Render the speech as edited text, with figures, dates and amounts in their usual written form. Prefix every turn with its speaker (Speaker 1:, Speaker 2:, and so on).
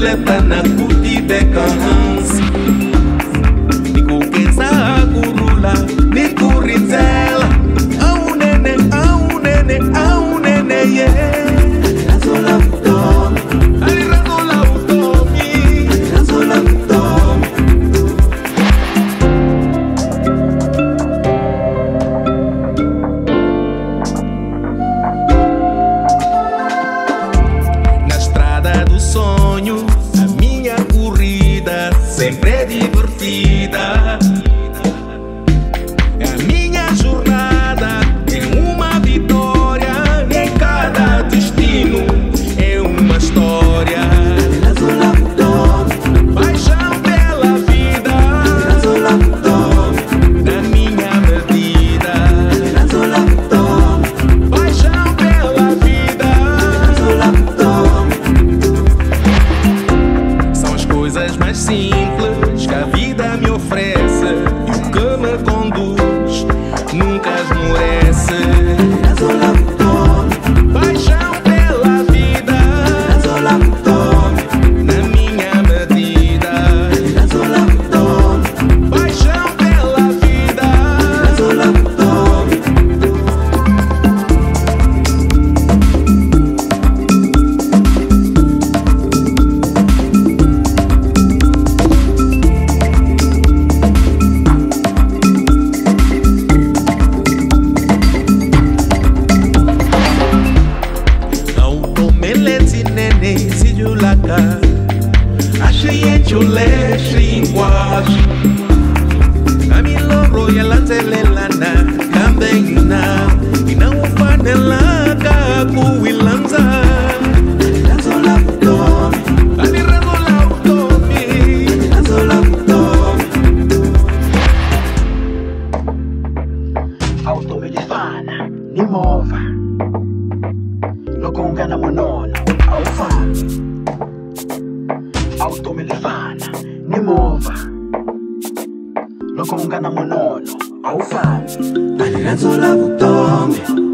Speaker 1: leta na kuti bekans ni kukensa kurula ni kuritela au nene yeah.
Speaker 2: Sempre é divertida. A minha jornada é uma vitória. Em cada destino é uma história. Paixão pela vida, na minha medida. Paixão pela vida. São as coisas mais simples que a vida me oferece, e o que me conduz nunca esmorece. Paixão pela vida, na minha medida. Paixão pela vida. Achei chule shingwash Amilo royal anzelelana Kambeina Ina ufanela Kakuilanza Razola utomi Ali razola utomi Razola utomi Automelifana Nimova Lokongana monono Aufana Automelefana nimova loko ungana munono awufani aliranzola vutomi